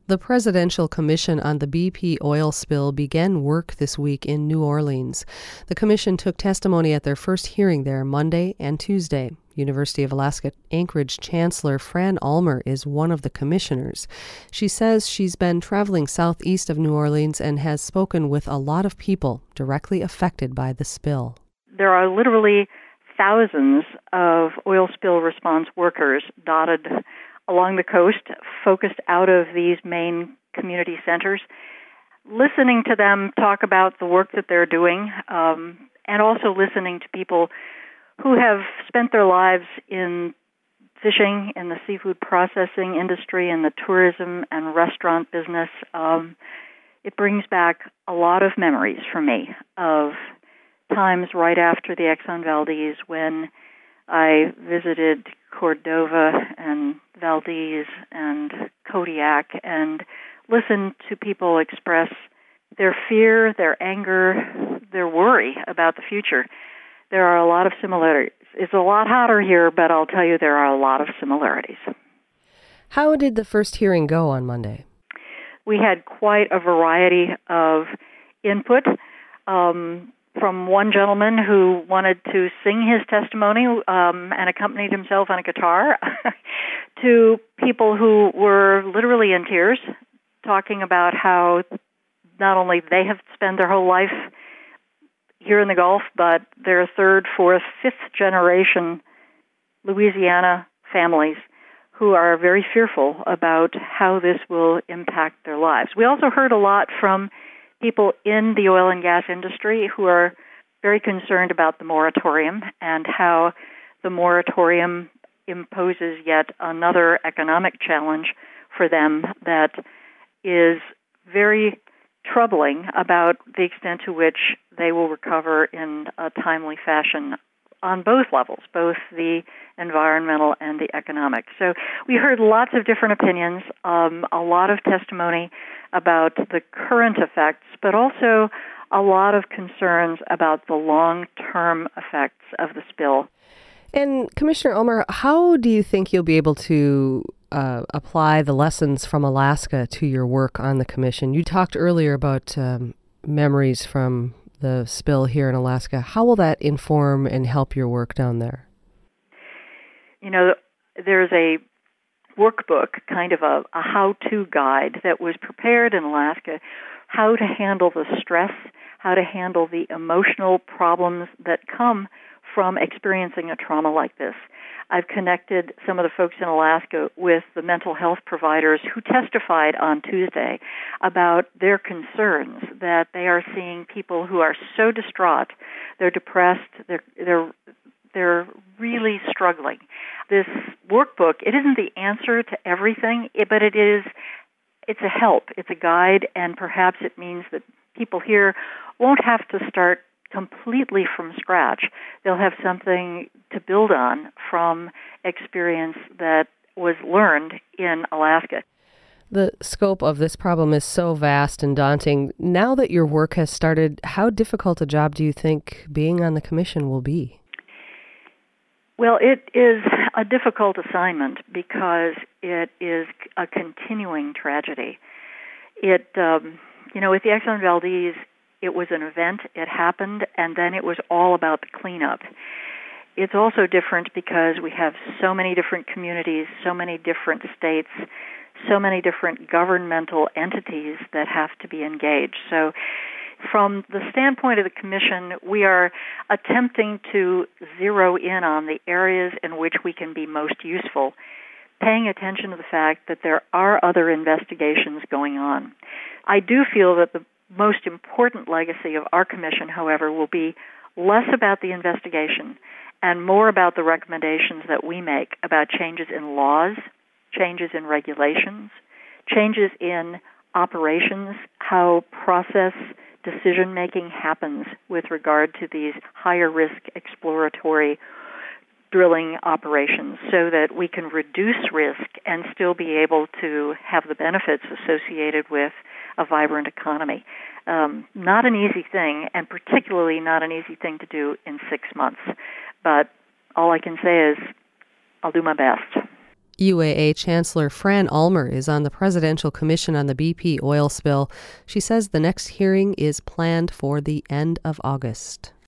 The Presidential Commission on the BP oil spill began work this week in New Orleans. The commission took testimony at their first hearing there Monday and Tuesday. University of Alaska Anchorage Chancellor Fran Ulmer is one of the commissioners. She says she's been traveling southeast of New Orleans and has spoken with a lot of people directly affected by the spill. There are literally thousands of oil spill response workers dotted along the coast, focused out of these main community centers, listening to them talk about the work that they're doing, and also listening to people who have spent their lives in fishing, in the seafood processing industry, in the tourism and restaurant business. It brings back a lot of memories for me of times right after the Exxon Valdez when I visited Cordova and Valdez and Kodiak and listened to people express their fear, their anger, their worry about the future. There are a lot of similarities. It's a lot hotter here, but I'll tell you there are a lot of similarities. How did the first hearing go on Monday? We had quite a variety of input. From one gentleman who wanted to sing his testimony and accompanied himself on a guitar, to people who were literally in tears, talking about how not only they have spent their whole life here in the Gulf, but their third, fourth, fifth generation Louisiana families who are very fearful about how this will impact their lives. We also heard a lot from people in the oil and gas industry who are very concerned about the moratorium and how the moratorium imposes yet another economic challenge for them that is very troubling about the extent to which they will recover in a timely fashion on both levels, both the environmental and the economic. So we heard lots of different opinions, a lot of testimony about the current effects, but also a lot of concerns about the long-term effects of the spill. And Commissioner Ulmer, how do you think you'll be able to apply the lessons from Alaska to your work on the commission? You talked earlier about memories from the spill here in Alaska. How will that inform and help your work down there? You know, there's a workbook, kind of a how-to guide that was prepared in Alaska, how to handle the stress, how to handle the emotional problems that come from experiencing a trauma like this. I've connected some of the folks in Alaska with the mental health providers who testified on Tuesday about their concerns that they are seeing people who are so distraught, they're depressed, they're really struggling. This workbook, it isn't the answer to everything, but it's a help, it's a guide, and perhaps it means that people here won't have to start completely from scratch. They'll have something to build on from experience that was learned in Alaska. The scope of this problem is so vast and daunting. Now that your work has started, how difficult a job do you think being on the commission will be? Well, it is a difficult assignment because it is a continuing tragedy. With the Exxon Valdez, it was an event, it happened, and then it was all about the cleanup. It's also different because we have so many different communities, so many different states, so many different governmental entities that have to be engaged. So from the standpoint of the Commission, we are attempting to zero in on the areas in which we can be most useful, paying attention to the fact that there are other investigations going on. I do feel that the most important legacy of our Commission, however, will be less about the investigation and more about the recommendations that we make about changes in laws, changes in regulations, changes in operations, how process decision-making happens with regard to these higher-risk exploratory drilling operations so that we can reduce risk and still be able to have the benefits associated with a vibrant economy. Not an easy thing, and particularly not an easy thing to do in 6 months. But all I can say is I'll do my best. UAA Chancellor Fran Ulmer is on the Presidential Commission on the BP oil spill. She says the next hearing is planned for the end of August.